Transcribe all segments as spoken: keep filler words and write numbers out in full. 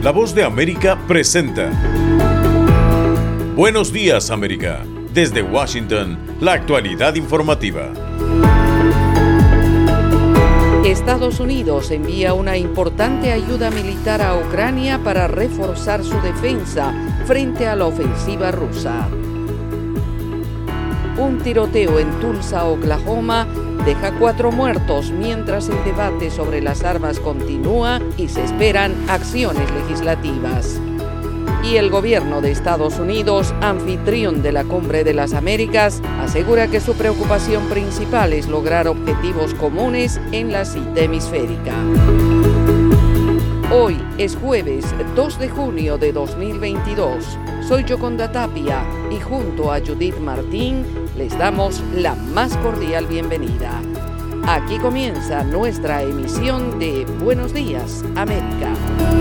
La Voz de América presenta Buenos Días, América. Desde Washington, la actualidad informativa. Estados Unidos envía una importante ayuda militar a Ucrania para reforzar su defensa frente a la ofensiva rusa. Un tiroteo en Tulsa, Oklahoma, deja cuatro muertos mientras el debate sobre las armas continúa y se esperan acciones legislativas. Y el gobierno de Estados Unidos, anfitrión de la Cumbre de las Américas, asegura que su preocupación principal es lograr objetivos comunes en la cita hemisférica. Hoy es jueves dos de junio de dos mil veintidós. Soy Yoconda Tapia y junto a Judith Martín les damos la más cordial bienvenida. Aquí comienza nuestra emisión de Buenos Días, América.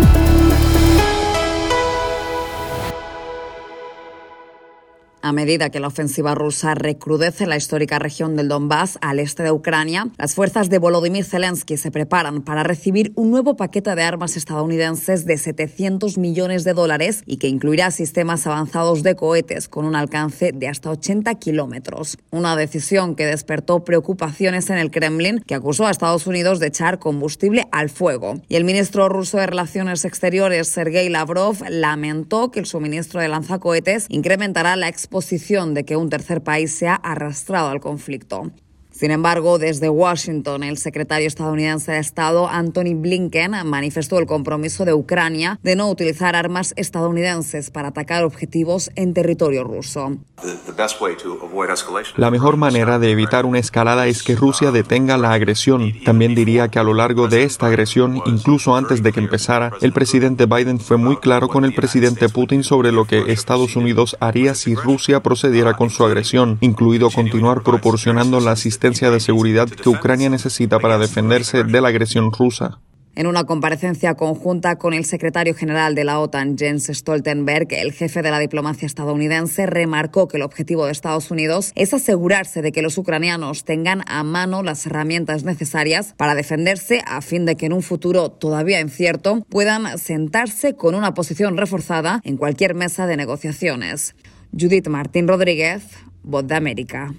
A medida que la ofensiva rusa recrudece en la histórica región del Donbass, al este de Ucrania, las fuerzas de Volodymyr Zelensky se preparan para recibir un nuevo paquete de armas estadounidenses de setecientos millones de dólares y que incluirá sistemas avanzados de cohetes con un alcance de hasta ochenta kilómetros. Una decisión que despertó preocupaciones en el Kremlin, que acusó a Estados Unidos de echar combustible al fuego. Y el ministro ruso de Relaciones Exteriores, Sergei Lavrov, lamentó que el suministro de lanzacohetes incrementará la exposición de que un tercer país sea arrastrado al conflicto. Sin embargo, desde Washington, el secretario estadounidense de Estado, Antony Blinken, manifestó el compromiso de Ucrania de no utilizar armas estadounidenses para atacar objetivos en territorio ruso. La mejor manera de evitar una escalada es que Rusia detenga la agresión. También diría que a lo largo de esta agresión, incluso antes de que empezara, el presidente Biden fue muy claro con el presidente Putin sobre lo que Estados Unidos haría si Rusia procediera con su agresión, incluido continuar proporcionando la asistencia de seguridad que Ucrania necesita para defenderse de la agresión rusa. En una comparecencia conjunta con el secretario general de la OTAN, Jens Stoltenberg, el jefe de la diplomacia estadounidense remarcó que el objetivo de Estados Unidos es asegurarse de que los ucranianos tengan a mano las herramientas necesarias para defenderse a fin de que en un futuro todavía incierto puedan sentarse con una posición reforzada en cualquier mesa de negociaciones. Judith Martín Rodríguez, Voz de América.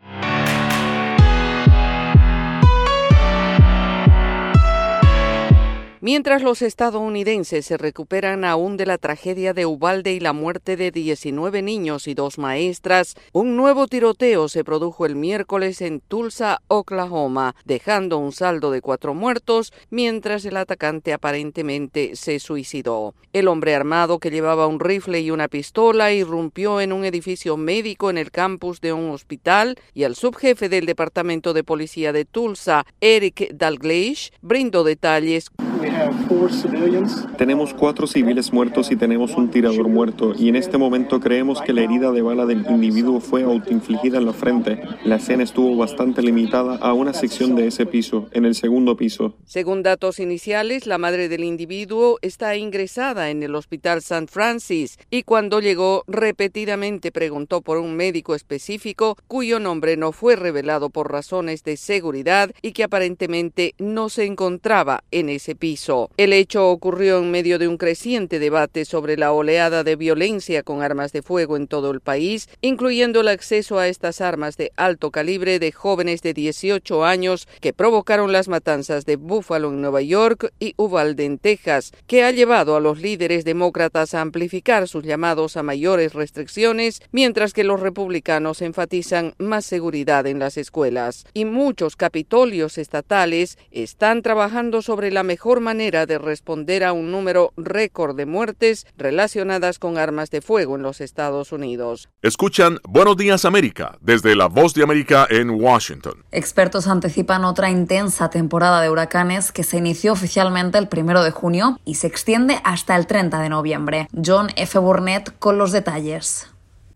Mientras los estadounidenses se recuperan aún de la tragedia de Uvalde y la muerte de diecinueve niños y dos maestras, un nuevo tiroteo se produjo el miércoles en Tulsa, Oklahoma, dejando un saldo de cuatro muertos, mientras el atacante aparentemente se suicidó. El hombre armado, que llevaba un rifle y una pistola, irrumpió en un edificio médico en el campus de un hospital y el subjefe del Departamento de Policía de Tulsa, Eric Dalglish, brindó detalles. Tenemos cuatro civiles muertos y tenemos un tirador muerto, y en este momento creemos que la herida de bala del individuo fue autoinfligida en la frente. La escena estuvo bastante limitada a una sección de ese piso, en el segundo piso. Según datos iniciales, la madre del individuo está ingresada en el Hospital San Francis y cuando llegó repetidamente preguntó por un médico específico cuyo nombre no fue revelado por razones de seguridad y que aparentemente no se encontraba en ese piso. El hecho ocurrió en medio de un creciente debate sobre la oleada de violencia con armas de fuego en todo el país, incluyendo el acceso a estas armas de alto calibre de jóvenes de dieciocho años que provocaron las matanzas de Buffalo en Nueva York y Uvalde en Texas, que ha llevado a los líderes demócratas a amplificar sus llamados a mayores restricciones, mientras que los republicanos enfatizan más seguridad en las escuelas. Y muchos capitolios estatales están trabajando sobre la mejor manera de responder a un número récord de muertes relacionadas con armas de fuego en los Estados Unidos. Escuchan Buenos Días, América, desde La Voz de América en Washington. Expertos anticipan otra intensa temporada de huracanes que se inició oficialmente el primero de junio y se extiende hasta el treinta de noviembre. John F. Burnett con los detalles.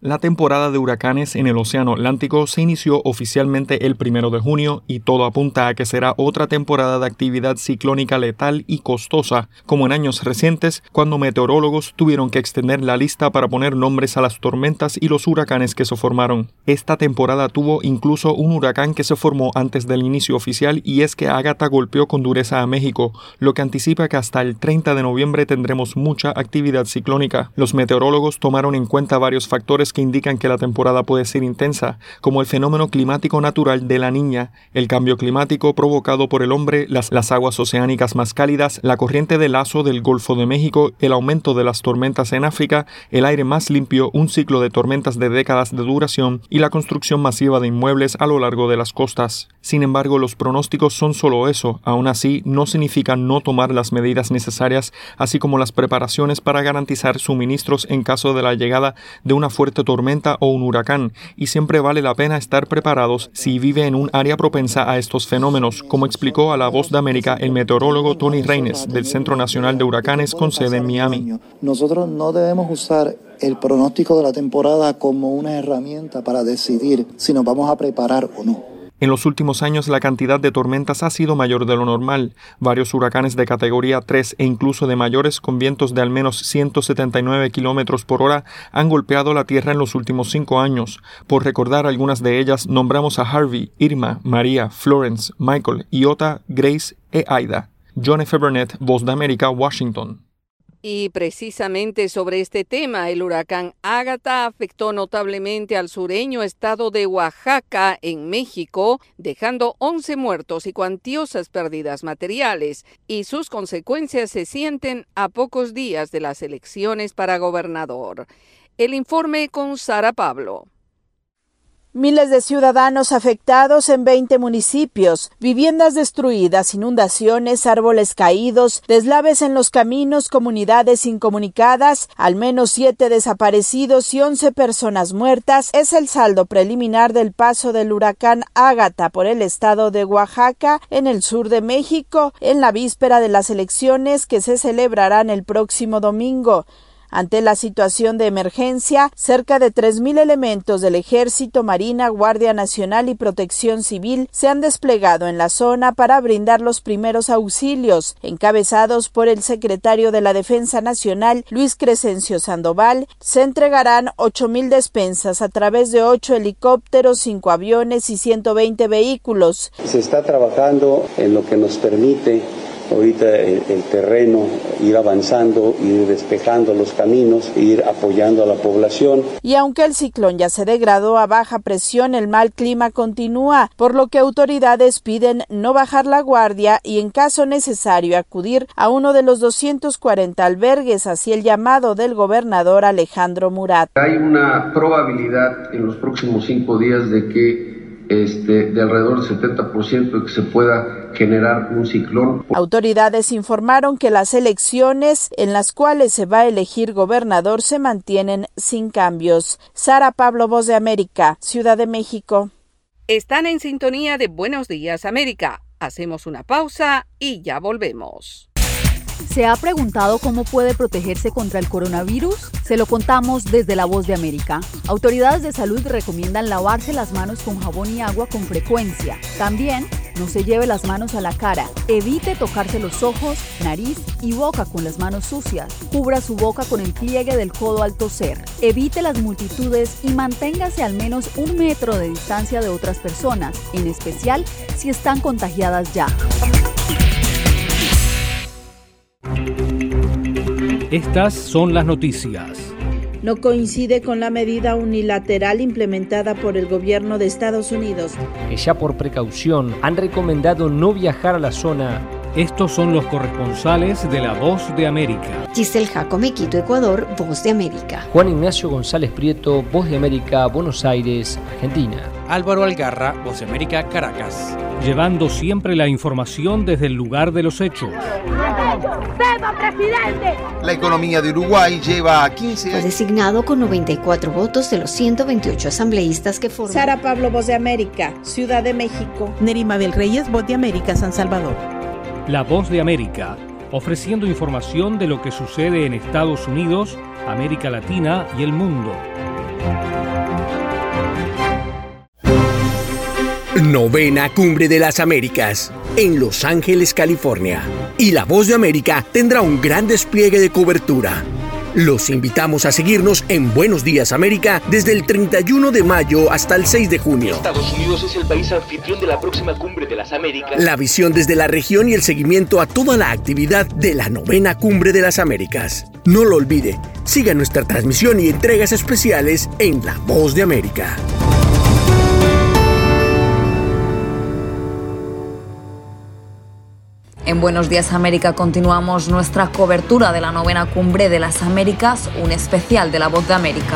La temporada de huracanes en el Océano Atlántico se inició oficialmente el primero de junio y todo apunta a que será otra temporada de actividad ciclónica letal y costosa, como en años recientes, cuando meteorólogos tuvieron que extender la lista para poner nombres a las tormentas y los huracanes que se formaron. Esta temporada tuvo incluso un huracán que se formó antes del inicio oficial, y es que Ágata golpeó con dureza a México, lo que anticipa que hasta el treinta de noviembre tendremos mucha actividad ciclónica. Los meteorólogos tomaron en cuenta varios factores que indican que la temporada puede ser intensa, como el fenómeno climático natural de la Niña, el cambio climático provocado por el hombre, las, las aguas oceánicas más cálidas, la corriente de lazo del Golfo de México, el aumento de las tormentas en África, el aire más limpio, un ciclo de tormentas de décadas de duración y la construcción masiva de inmuebles a lo largo de las costas. Sin embargo, los pronósticos son solo eso. Aún así, no significa no tomar las medidas necesarias, así como las preparaciones para garantizar suministros en caso de la llegada de una fuerte tormenta o un huracán, y siempre vale la pena estar preparados si vive en un área propensa a estos fenómenos, como explicó a La Voz de América el meteorólogo Tony Reines del Centro Nacional de Huracanes con sede en Miami. Nosotros no debemos usar el pronóstico de la temporada como una herramienta para decidir si nos vamos a preparar o no. En los últimos años la cantidad de tormentas ha sido mayor de lo normal. Varios huracanes de categoría tres e incluso de mayores con vientos de al menos ciento setenta y nueve kilómetros por hora han golpeado la Tierra en los últimos cinco años. Por recordar algunas de ellas, nombramos a Harvey, Irma, María, Florence, Michael, Iota, Grace e Aida. John F. Burnett, Voz de América, Washington. Y precisamente sobre este tema, el huracán Ágata afectó notablemente al sureño estado de Oaxaca, en México, dejando once muertos y cuantiosas pérdidas materiales, y sus consecuencias se sienten a pocos días de las elecciones para gobernador. El informe con Sara Pablo. Miles de ciudadanos afectados en veinte municipios, viviendas destruidas, inundaciones, árboles caídos, deslaves en los caminos, comunidades incomunicadas, al menos siete desaparecidos y once personas muertas es el saldo preliminar del paso del huracán Ágata por el estado de Oaxaca, en el sur de México, en la víspera de las elecciones que se celebrarán el próximo domingo. Ante la situación de emergencia, cerca de tres mil elementos del Ejército, Marina, Guardia Nacional y Protección Civil se han desplegado en la zona para brindar los primeros auxilios, encabezados por el secretario de la Defensa Nacional, Luis Crescencio Sandoval. Se entregarán ocho mil despensas a través de ocho helicópteros, cinco aviones y ciento veinte vehículos. Se está trabajando en lo que nos permite ahorita el, el terreno, ir avanzando, ir despejando los caminos, ir apoyando a la población. Y aunque el ciclón ya se degradó a baja presión, el mal clima continúa, por lo que autoridades piden no bajar la guardia y en caso necesario acudir a uno de los doscientos cuarenta albergues, así el llamado del gobernador Alejandro Murat. Hay una probabilidad en los próximos cinco días de que Este, de alrededor del setenta por ciento de que se pueda generar un ciclón. Autoridades informaron que las elecciones en las cuales se va a elegir gobernador se mantienen sin cambios. Sara Pablo, Voz de América, Ciudad de México. Están en sintonía de Buenos Días América. Hacemos una pausa y ya volvemos. ¿Se ha preguntado cómo puede protegerse contra el coronavirus? Se lo contamos desde La Voz de América. Autoridades de salud recomiendan lavarse las manos con jabón y agua con frecuencia. También, no se lleve las manos a la cara. Evite tocarse los ojos, nariz y boca con las manos sucias. Cubra su boca con el pliegue del codo al toser. Evite las multitudes y manténgase al menos un metro de distancia de otras personas, en especial si están contagiadas ya. Estas son las noticias. No coincide con la medida unilateral implementada por el gobierno de Estados Unidos, que ya por precaución han recomendado no viajar a la zona. Estos son los corresponsales de La Voz de América. Giselle Jacome, Quito, Ecuador, Voz de América. Juan Ignacio González Prieto, Voz de América, Buenos Aires, Argentina. Álvaro Algarra, Voz de América, Caracas. Llevando siempre la información desde el lugar de los hechos. ¡Viva presidente! La economía de Uruguay lleva a quince años. Fue designado con noventa y cuatro votos de los ciento veintiocho asambleístas que forman. Sara Pablo, Voz de América, Ciudad de México. Nerima Bel Reyes, Voz de América, San Salvador. La Voz de América, ofreciendo información de lo que sucede en Estados Unidos, América Latina y el mundo. Novena Cumbre de las Américas, en Los Ángeles, California. Y La Voz de América tendrá un gran despliegue de cobertura. Los invitamos a seguirnos en Buenos Días América desde el treinta y uno de mayo hasta el seis de junio. Estados Unidos es el país anfitrión de la próxima Cumbre de las Américas. La visión desde la región y el seguimiento a toda la actividad de la Novena Cumbre de las Américas. No lo olvide, siga nuestra transmisión y entregas especiales en La Voz de América. En Buenos Días América continuamos nuestra cobertura de la Novena Cumbre de las Américas, un especial de La Voz de América.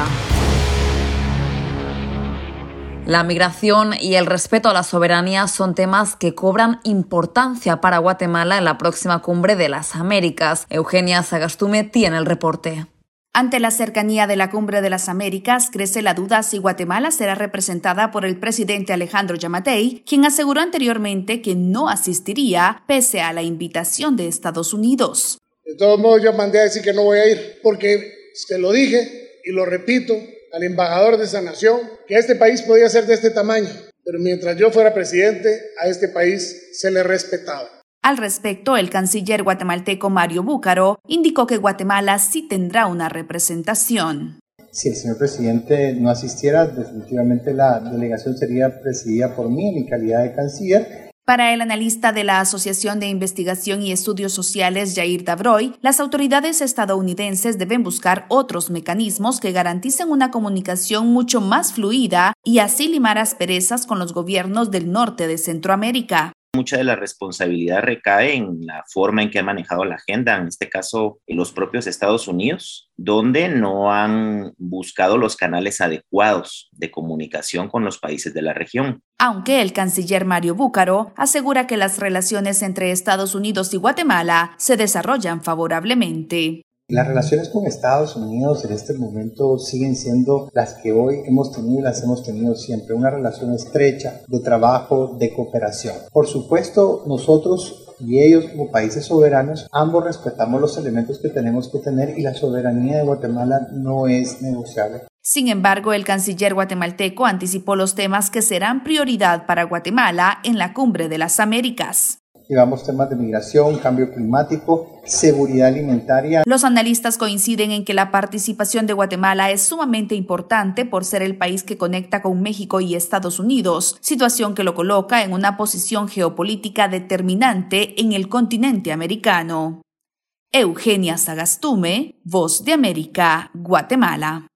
La migración y el respeto a la soberanía son temas que cobran importancia para Guatemala en la próxima Cumbre de las Américas. Eugenia Sagastume tiene el reporte. Ante la cercanía de la Cumbre de las Américas, crece la duda si Guatemala será representada por el presidente Alejandro Yamatei, quien aseguró anteriormente que no asistiría pese a la invitación de Estados Unidos. De todos modos, yo mandé a decir que no voy a ir, porque se lo dije y lo repito al embajador de esa nación, que este país podía ser de este tamaño, pero mientras yo fuera presidente, a este país se le respetaba. Al respecto, el canciller guatemalteco Mario Búcaro indicó que Guatemala sí tendrá una representación. Si el señor presidente no asistiera, definitivamente la delegación sería presidida por mí en mi calidad de canciller. Para el analista de la Asociación de Investigación y Estudios Sociales, Jair Davroy, las autoridades estadounidenses deben buscar otros mecanismos que garanticen una comunicación mucho más fluida y así limar asperezas con los gobiernos del norte de Centroamérica. Mucha de la responsabilidad recae en la forma en que han manejado la agenda, en este caso en los propios Estados Unidos, donde no han buscado los canales adecuados de comunicación con los países de la región. Aunque el canciller Mario Búcaro asegura que las relaciones entre Estados Unidos y Guatemala se desarrollan favorablemente. Las relaciones con Estados Unidos en este momento siguen siendo las que hoy hemos tenido y las hemos tenido siempre, una relación estrecha de trabajo, de cooperación. Por supuesto, nosotros y ellos como países soberanos, ambos respetamos los elementos que tenemos que tener y la soberanía de Guatemala no es negociable. Sin embargo, el canciller guatemalteco anticipó los temas que serán prioridad para Guatemala en la Cumbre de las Américas. Llevamos temas de migración, cambio climático, seguridad alimentaria. Los analistas coinciden en que la participación de Guatemala es sumamente importante por ser el país que conecta con México y Estados Unidos, situación que lo coloca en una posición geopolítica determinante en el continente americano. Eugenia Sagastume, Voz de América, Guatemala.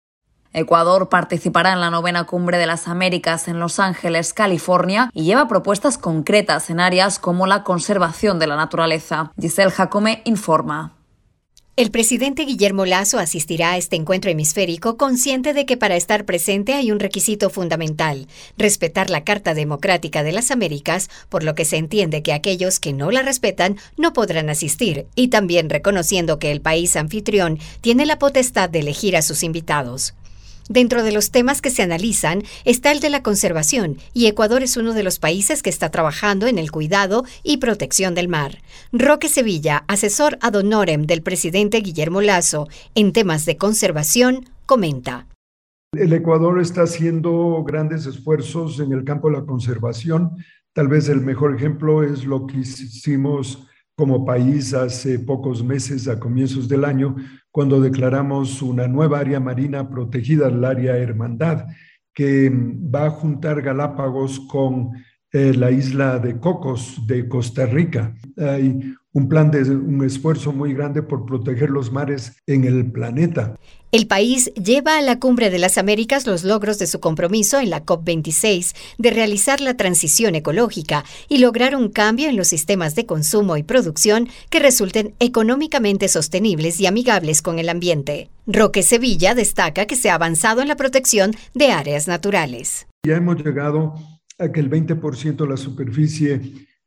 Ecuador participará en la Novena Cumbre de las Américas en Los Ángeles, California, y lleva propuestas concretas en áreas como la conservación de la naturaleza. Giselle Jacome informa. El presidente Guillermo Lasso asistirá a este encuentro hemisférico consciente de que para estar presente hay un requisito fundamental, respetar la Carta Democrática de las Américas, por lo que se entiende que aquellos que no la respetan no podrán asistir, y también reconociendo que el país anfitrión tiene la potestad de elegir a sus invitados. Dentro de los temas que se analizan está el de la conservación, y Ecuador es uno de los países que está trabajando en el cuidado y protección del mar. Roque Sevilla, asesor ad honorem del presidente Guillermo Lasso en temas de conservación, comenta. El Ecuador está haciendo grandes esfuerzos en el campo de la conservación. Tal vez el mejor ejemplo es lo que hicimos como país hace pocos meses, a comienzos del año, cuando declaramos una nueva área marina protegida, el área Hermandad, que va a juntar Galápagos con eh, la isla de Cocos de Costa Rica. Hay un plan de un esfuerzo muy grande por proteger los mares en el planeta. El país lleva a la Cumbre de las Américas los logros de su compromiso en la COP veintiséis de realizar la transición ecológica y lograr un cambio en los sistemas de consumo y producción que resulten económicamente sostenibles y amigables con el ambiente. Roque Sevilla destaca que se ha avanzado en la protección de áreas naturales. Ya hemos llegado a que el veinte por ciento de la superficie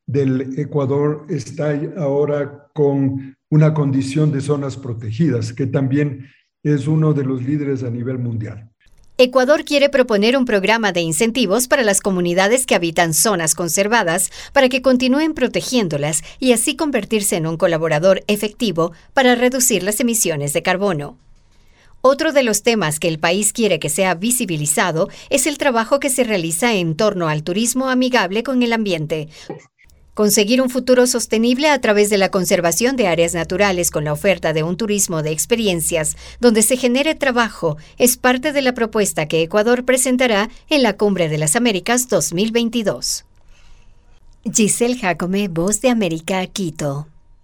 del Ecuador está ahora con una condición de zonas protegidas, que también es uno de los líderes a nivel mundial. Ecuador quiere proponer un programa de incentivos para las comunidades que habitan zonas conservadas para que continúen protegiéndolas y así convertirse en un colaborador efectivo para reducir las emisiones de carbono. Otro de los temas que el país quiere que sea visibilizado es el trabajo que se realiza en torno al turismo amigable con el ambiente. Conseguir un futuro sostenible a través de la conservación de áreas naturales con la oferta de un turismo de experiencias donde se genere trabajo es parte de la propuesta que Ecuador presentará en la Cumbre de las Américas dos mil veintidós. Giselle Jacome, Voz de América, Quito.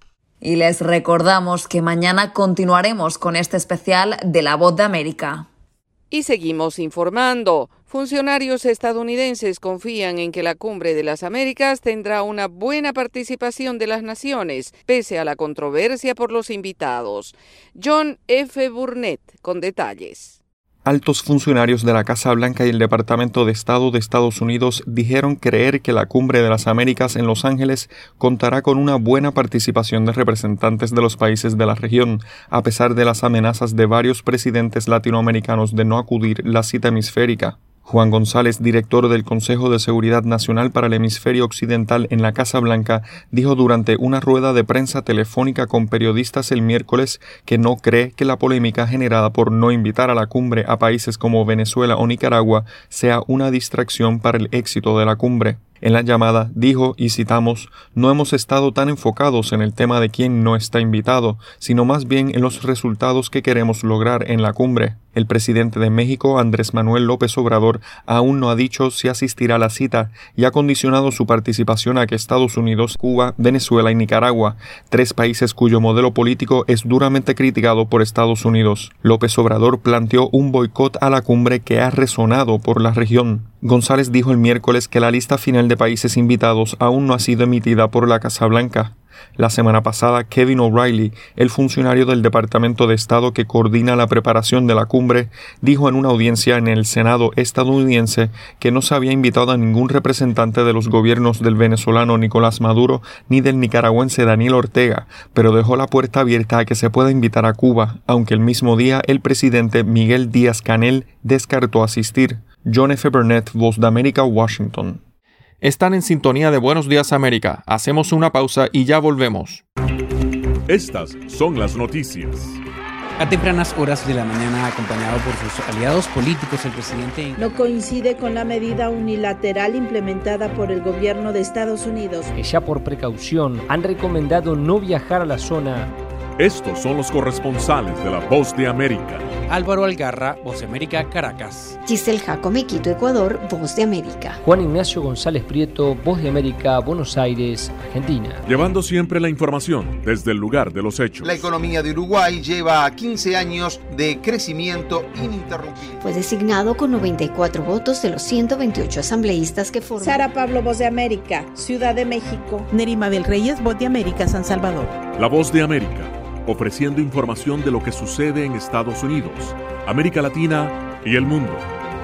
Y les recordamos que mañana continuaremos con este especial de La Voz de América. Y seguimos informando. Funcionarios estadounidenses confían en que la Cumbre de las Américas tendrá una buena participación de las naciones, pese a la controversia por los invitados. John F. Burnett, con detalles. Altos funcionarios de la Casa Blanca y el Departamento de Estado de Estados Unidos dijeron creer que la Cumbre de las Américas en Los Ángeles contará con una buena participación de representantes de los países de la región, a pesar de las amenazas de varios presidentes latinoamericanos de no acudir la cita hemisférica. Juan González, director del Consejo de Seguridad Nacional para el Hemisferio Occidental en la Casa Blanca, dijo durante una rueda de prensa telefónica con periodistas el miércoles que no cree que la polémica generada por no invitar a la cumbre a países como Venezuela o Nicaragua sea una distracción para el éxito de la cumbre. En la llamada dijo, y citamos, «No hemos estado tan enfocados en el tema de quién no está invitado, sino más bien en los resultados que queremos lograr en la cumbre». El presidente de México, Andrés Manuel López Obrador, aún no ha dicho si asistirá a la cita y ha condicionado su participación a que Estados Unidos, Cuba, Venezuela y Nicaragua, tres países cuyo modelo político es duramente criticado por Estados Unidos. López Obrador planteó un boicot a la cumbre que ha resonado por la región. González dijo el miércoles que la lista final de países invitados aún no ha sido emitida por la Casa Blanca. La semana pasada, Kevin O'Reilly, el funcionario del Departamento de Estado que coordina la preparación de la cumbre, dijo en una audiencia en el Senado estadounidense que no se había invitado a ningún representante de los gobiernos del venezolano Nicolás Maduro ni del nicaragüense Daniel Ortega, pero dejó la puerta abierta a que se pueda invitar a Cuba, aunque el mismo día el presidente Miguel Díaz-Canel descartó asistir. John F. Burnett, Voz de América, Washington. Están en sintonía de Buenos Días América. Hacemos una pausa y ya volvemos. Estas son las noticias. A tempranas horas de la mañana, acompañado por sus aliados políticos, el presidente no coincide con la medida unilateral implementada por el gobierno de Estados Unidos, que ya por precaución han recomendado no viajar a la zona. Estos son los corresponsales de La Voz de América. Álvaro Algarra, Voz de América, Caracas. Giselle Jacome, Quito, Ecuador, Voz de América. Juan Ignacio González Prieto, Voz de América, Buenos Aires, Argentina. Llevando siempre la información desde el lugar de los hechos. La economía de Uruguay lleva quince años de crecimiento ininterrumpido. Fue designado con noventa y cuatro votos de los ciento veintiocho asambleístas que forman. Sara Pablo, Voz de América, Ciudad de México. Neri Mabel Reyes, Voz de América, San Salvador. La Voz de América, ofreciendo información de lo que sucede en Estados Unidos, América Latina y el mundo.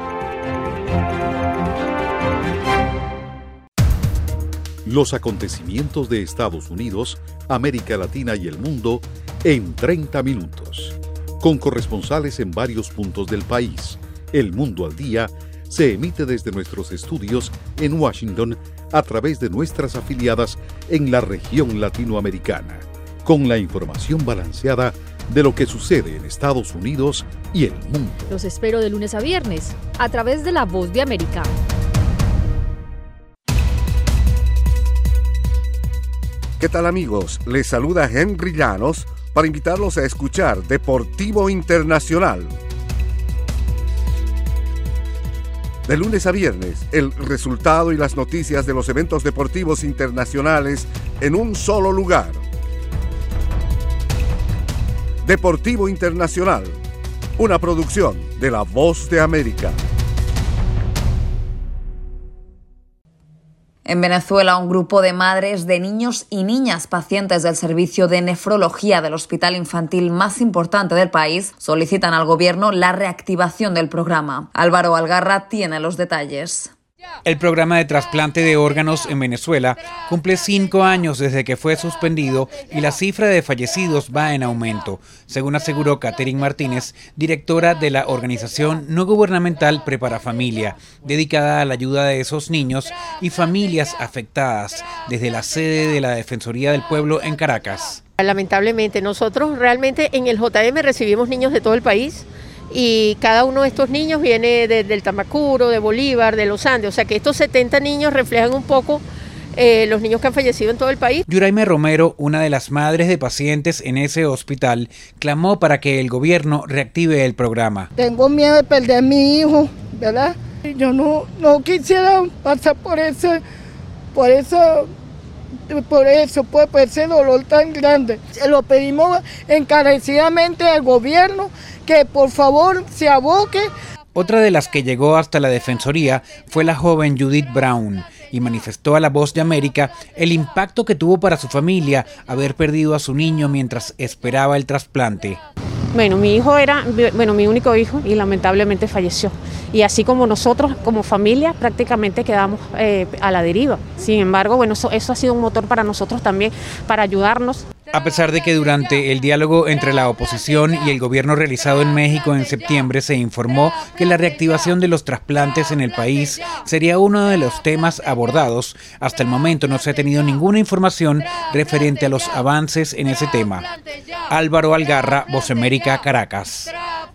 Los acontecimientos de Estados Unidos, América Latina y el mundo en treinta minutos. Con corresponsales en varios puntos del país. El Mundo al Día se emite desde nuestros estudios en Washington a través de nuestras afiliadas en la región latinoamericana, con la información balanceada de lo que sucede en Estados Unidos y el mundo. Los espero de lunes a viernes, a través de La Voz de América. ¿Qué tal, amigos? Les saluda Henry Llanos para invitarlos a escuchar Deportivo Internacional. De lunes a viernes, el resultado y las noticias de los eventos deportivos internacionales en un solo lugar. Deportivo Internacional, una producción de La Voz de América. En Venezuela, un grupo de madres de niños y niñas pacientes del servicio de nefrología del hospital infantil más importante del país solicitan al gobierno la reactivación del programa. Álvaro Algarra tiene los detalles. El programa de trasplante de órganos en Venezuela cumple cinco años desde que fue suspendido y la cifra de fallecidos va en aumento, según aseguró Catherine Martínez, directora de la organización no gubernamental Prepara Familia, dedicada a la ayuda de esos niños y familias afectadas, desde la sede de la Defensoría del Pueblo en Caracas. Lamentablemente, nosotros realmente en el J M recibimos niños de todo el país. y cada uno de estos niños viene de, del Tamacuro, de Bolívar, de los Andes, o sea que estos setenta niños reflejan un poco eh, los niños que han fallecido en todo el país. Yuraime Romero, una de las madres de pacientes en ese hospital, clamó para que el gobierno reactive el programa. Tengo miedo de perder a mi hijo, ¿verdad? Yo no, no quisiera pasar por ese, por eso, por eso, por, por ese dolor tan grande. Se lo pedimos encarecidamente al gobierno que por favor se aboque. Otra de las que llegó hasta la Defensoría fue la joven Judith Brown y manifestó a La Voz de América el impacto que tuvo para su familia haber perdido a su niño mientras esperaba el trasplante. Bueno, mi hijo era, bueno, mi único hijo y lamentablemente falleció. Y así como nosotros, como familia, prácticamente quedamos eh, a la deriva. Sin embargo, bueno, eso, eso ha sido un motor para nosotros también, para ayudarnos. A pesar de que durante el diálogo entre la oposición y el gobierno realizado en México en septiembre se informó que la reactivación de los trasplantes en el país sería uno de los temas abordados, hasta el momento no se ha tenido ninguna información referente a los avances en ese tema. Álvaro Algarra, Voz América, Caracas.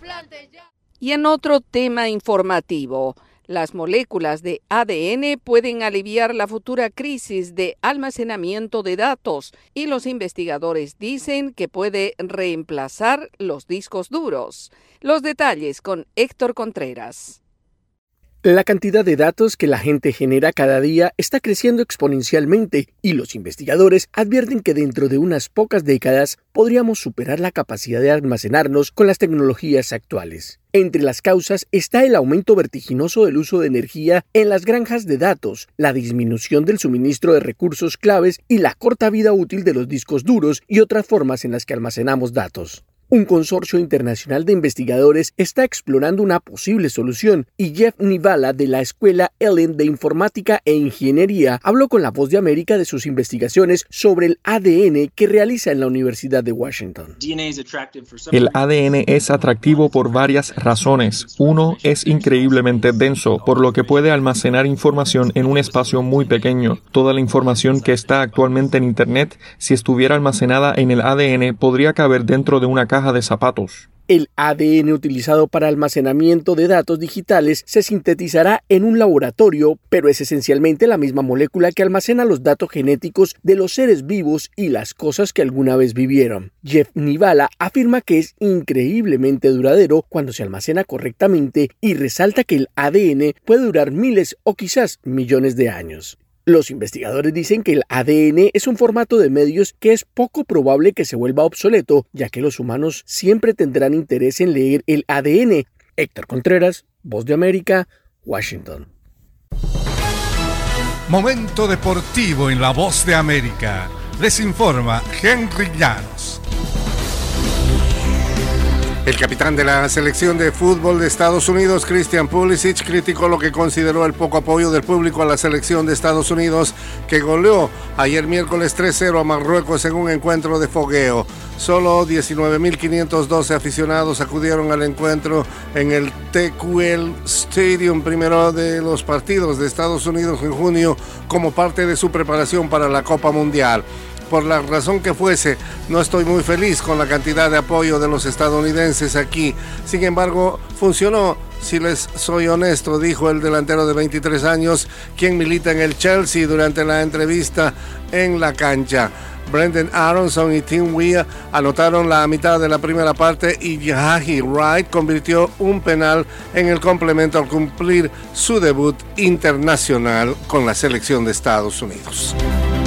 Y en otro tema informativo, las moléculas de A D N pueden aliviar la futura crisis de almacenamiento de datos y los investigadores dicen que puede reemplazar los discos duros. Los detalles con Héctor Contreras. La cantidad de datos que la gente genera cada día está creciendo exponencialmente y los investigadores advierten que dentro de unas pocas décadas podríamos superar la capacidad de almacenarnos con las tecnologías actuales. Entre las causas está el aumento vertiginoso del uso de energía en las granjas de datos, la disminución del suministro de recursos claves y la corta vida útil de los discos duros y otras formas en las que almacenamos datos. Un consorcio internacional de investigadores está explorando una posible solución y Jeff Nivala de la Escuela Ellen de Informática e Ingeniería habló con La Voz de América de sus investigaciones sobre el A D N que realiza en la Universidad de Washington. El A D N es atractivo por varias razones. Uno, es increíblemente denso, por lo que puede almacenar información en un espacio muy pequeño. Toda la información que está actualmente en Internet, si estuviera almacenada en el A D N, podría caber dentro de una caja de zapatos. El A D N utilizado para almacenamiento de datos digitales se sintetizará en un laboratorio, pero es esencialmente la misma molécula que almacena los datos genéticos de los seres vivos y las cosas que alguna vez vivieron. Jeff Nivala afirma que es increíblemente duradero cuando se almacena correctamente y resalta que el A D N puede durar miles o quizás millones de años. Los investigadores dicen que el A D N es un formato de medios que es poco probable que se vuelva obsoleto, ya que los humanos siempre tendrán interés en leer el A D N. Héctor Contreras, Voz de América, Washington. Momento deportivo en La Voz de América. Les informa Henry Llanos. El capitán de la selección de fútbol de Estados Unidos, Christian Pulisic, criticó lo que consideró el poco apoyo del público a la selección de Estados Unidos, que goleó ayer miércoles tres cero a Marruecos en un encuentro de fogueo. Solo diecinueve mil quinientos doce aficionados acudieron al encuentro en el T Q L Stadium, primero de los partidos de Estados Unidos en junio, como parte de su preparación para la Copa Mundial. Por la razón que fuese, no estoy muy feliz con la cantidad de apoyo de los estadounidenses aquí. Sin embargo, funcionó, si les soy honesto, dijo el delantero de veintitrés años, quien milita en el Chelsea, durante la entrevista en la cancha. Brendan Aronson y Tim Weah anotaron la mitad de la primera parte y Jahi Wright convirtió un penal en el complemento al cumplir su debut internacional con la selección de Estados Unidos.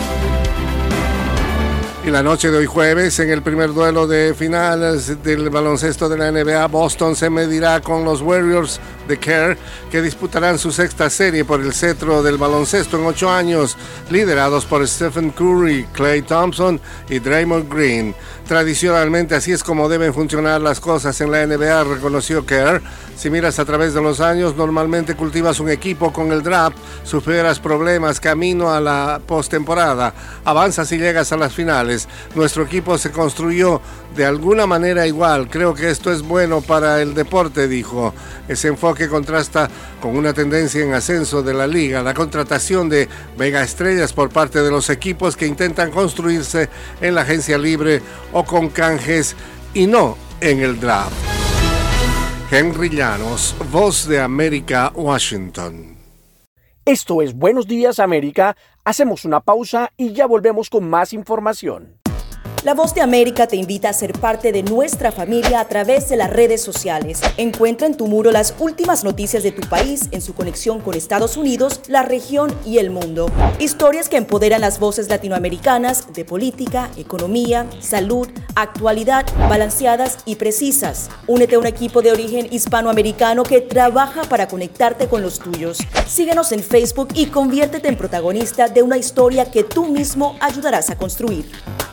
Y la noche de hoy jueves, en el primer duelo de finales del baloncesto de la N B A, Boston se medirá con los Warriors de Kerr, que disputarán su sexta serie por el cetro del baloncesto en ocho años, liderados por Stephen Curry, Klay Thompson y Draymond Green. Tradicionalmente así es como deben funcionar las cosas en la N B A, reconoció Kerr. Si miras a través de los años, normalmente cultivas un equipo con el draft, superas problemas camino a la postemporada, avanzas y llegas a las finales. Nuestro equipo se construyó de alguna manera igual. Creo que esto es bueno para el deporte, dijo. Ese enfoque contrasta con una tendencia en ascenso de la liga, la contratación de megaestrellas por parte de los equipos que intentan construirse en la agencia libre o con canjes y no en el draft. Henry Llanos, Voz de América, Washington. Esto es Buenos Días América. Hacemos una pausa y ya volvemos con más información. La Voz de América te invita a ser parte de nuestra familia a través de las redes sociales. Encuentra en tu muro las últimas noticias de tu país en su conexión con Estados Unidos, la región y el mundo. Historias que empoderan las voces latinoamericanas de política, economía, salud, actualidad, balanceadas y precisas. Únete a un equipo de origen hispanoamericano que trabaja para conectarte con los tuyos. Síguenos en Facebook y conviértete en protagonista de una historia que tú mismo ayudarás a construir.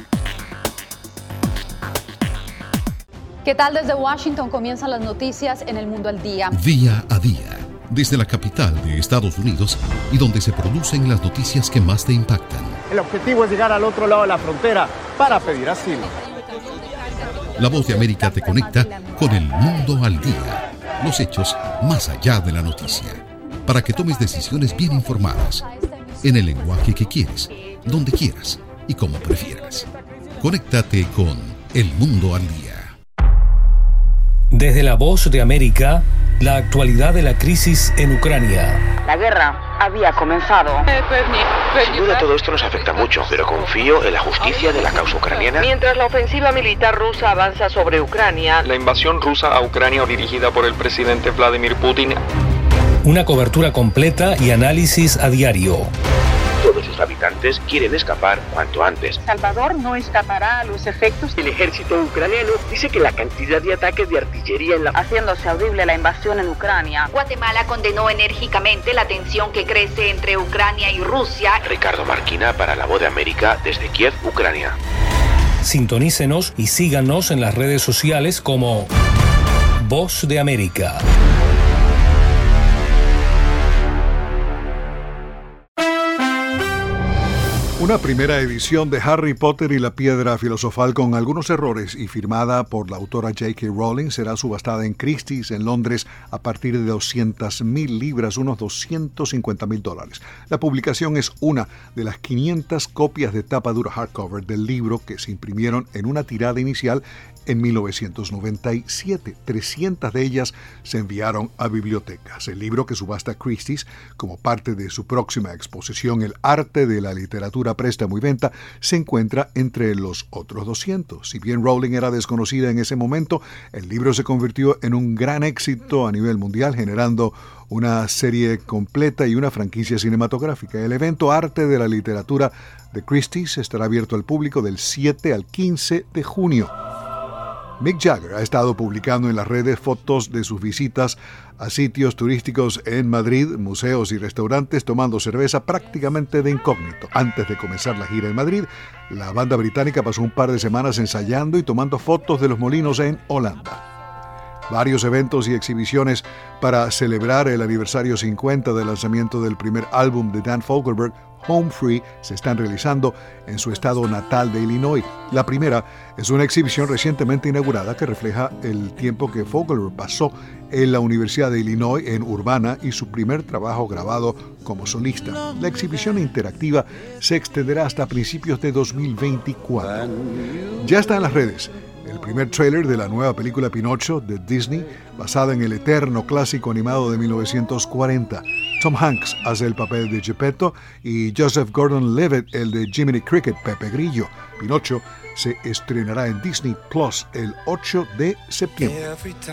¿Qué tal? Desde Washington comienzan las noticias en El Mundo al Día. Día a día, desde la capital de Estados Unidos y donde se producen las noticias que más te impactan. El objetivo es llegar al otro lado de la frontera para pedir asilo. La Voz de América te conecta con El Mundo al Día. Los hechos más allá de la noticia. Para que tomes decisiones bien informadas. En el lenguaje que quieres, donde quieras y como prefieras. Conéctate con El Mundo al Día. Desde La Voz de América, la actualidad de la crisis en Ucrania. La guerra había comenzado. Sin duda todo esto nos afecta mucho, pero confío en la justicia de la causa ucraniana. Mientras la ofensiva militar rusa avanza sobre Ucrania, la invasión rusa a Ucrania dirigida por el presidente Vladimir Putin. Una cobertura completa y análisis a diario. Todos sus habitantes quieren escapar cuanto antes. Salvador no escapará a los efectos. El ejército ucraniano dice que la cantidad de ataques de artillería en la... haciéndose audible la invasión en Ucrania. Guatemala condenó enérgicamente la tensión que crece entre Ucrania y Rusia. Ricardo Marquina para La Voz de América desde Kiev, Ucrania. Sintonícenos y síganos en las redes sociales como Voz de América. Una primera edición de Harry Potter y la Piedra Filosofal con algunos errores y firmada por la autora J K Rowling será subastada en Christie's en Londres a partir de doscientas mil libras, unos doscientos cincuenta mil dólares. La publicación es una de las quinientas copias de tapa dura hardcover del libro que se imprimieron en una tirada inicial en mil novecientos noventa y siete. trescientas de ellas se enviaron a bibliotecas. El libro que subasta Christie's como parte de su próxima exposición El arte de la literatura, préstamo y venta se encuentra entre los otros doscientos. Si bien Rowling era desconocida en ese momento, el libro se convirtió en un gran éxito a nivel mundial, generando una serie completa y una franquicia cinematográfica. El evento Arte de la Literatura de Christie's estará abierto al público del siete al quince de junio. Mick Jagger ha estado publicando en las redes fotos de sus visitas a sitios turísticos en Madrid, museos y restaurantes, tomando cerveza prácticamente de incógnito. Antes de comenzar la gira en Madrid, la banda británica pasó un par de semanas ensayando y tomando fotos de los molinos en Holanda. Varios eventos y exhibiciones para celebrar el aniversario cincuenta del lanzamiento del primer álbum de Dan Fogelberg, Home Free, se están realizando en su estado natal de Illinois. La primera es una exhibición recientemente inaugurada que refleja el tiempo que Fogelberg pasó en la Universidad de Illinois en Urbana y su primer trabajo grabado como solista. La exhibición interactiva se extenderá hasta principios de dos mil veinticuatro. Ya está en las redes el primer tráiler de la nueva película Pinocho de Disney, basada en el eterno clásico animado de mil novecientos cuarenta. Tom Hanks hace el papel de Geppetto y Joseph Gordon-Levitt el de Jiminy Cricket, Pepe Grillo. Pinocho se estrenará en Disney Plus el ocho de septiembre.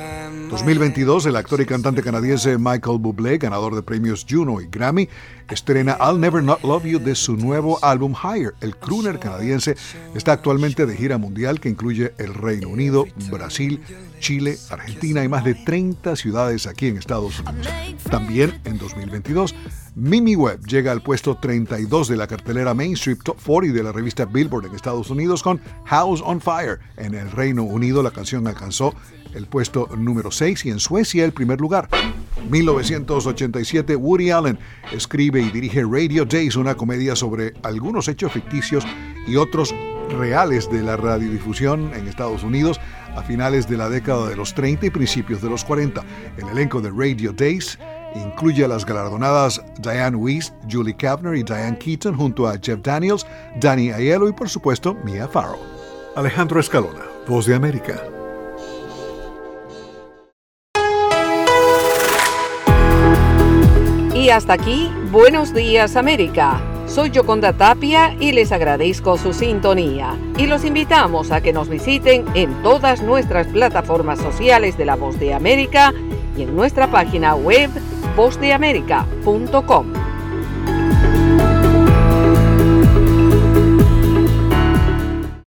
dos mil veintidós, el actor y cantante canadiense Michael Bublé, ganador de premios Juno y Grammy, estrena I'll Never Not Love You de su nuevo álbum Higher. El crooner canadiense está actualmente de gira mundial que incluye el Reino Unido, Brasil, Chile, Argentina y más de treinta ciudades aquí en Estados Unidos. También en dos mil veintidós, Mimi Webb llega al puesto treinta y dos de la cartelera Mainstream Top cuarenta de la revista Billboard en Estados Unidos con House on Fire. En el Reino Unido la canción alcanzó el puesto número seis y en Suecia el primer lugar. mil novecientos ochenta y siete, Woody Allen escribe y dirige Radio Days, una comedia sobre algunos hechos ficticios y otros reales de la radiodifusión en Estados Unidos a finales de la década de los treinta y principios de los cuarenta. El elenco de Radio Days incluye a las galardonadas Diane Wiest, Julie Kavner y Diane Keaton junto a Jeff Daniels, Danny Aiello y por supuesto Mia Farrow. Alejandro Escalona, Voz de América. Y hasta aquí, Buenos Días América. Soy Yoconda Tapia y les agradezco su sintonía. Y los invitamos a que nos visiten en todas nuestras plataformas sociales de La Voz de América y en nuestra página web voz de américa punto com.